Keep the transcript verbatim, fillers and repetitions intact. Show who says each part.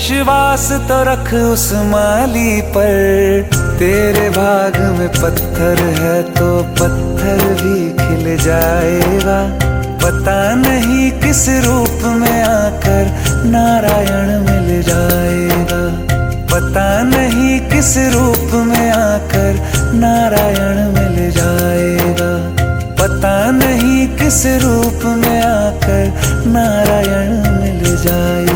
Speaker 1: विश्वास तो रख उस माली पर, तेरे भाग में पत्थर है तो पत्थर भी खिल जाएगा। पता नहीं किस रूप में आकर नारायण मिल जाएगा। पता नहीं किस रूप में आकर नारायण मिल जाएगा। पता नहीं किस रूप में आकर नारायण मिल जाएगा।